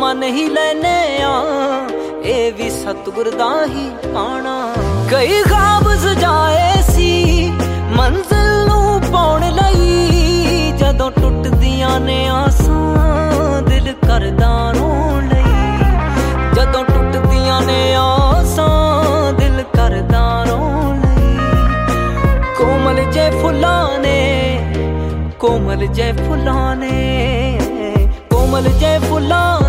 ਮੰਨ ਹੀ ਲੈਨੇ ਆ, ਇਹ ਵੀ ਸਤਿਗੁਰ ਦਾ ਹੀ ਪਾਣਾ। ਕਈ ਖ਼ਾਬ ਸਜਾਏ ਸੀ ਮੰਜ਼ਿਲ ਨੂੰ ਪਾਉਣ ਲਈ, ਜਦੋਂ ਟੁੱਟਦੀਆਂ ਨੇ ਆਸਾਂ ਦਿਲ ਕਰਦਾ ਰੋਣ ਲਈ। ਜਦੋਂ ਟੁੱਟਦੀਆਂ ਨੇ ਆਸਾਂ ਦਿਲ ਕਰਦਾ ਰੋਣ ਲਈ। ਕੋਮਲ ਜੇ ਫੁੱਲਾਂ ਨੇ, ਕੋਮਲ ਜੇ ਫੁੱਲਾਂ ਨੇ, ਕੋਮਲ ਜੇ ਫੁੱਲਾਂ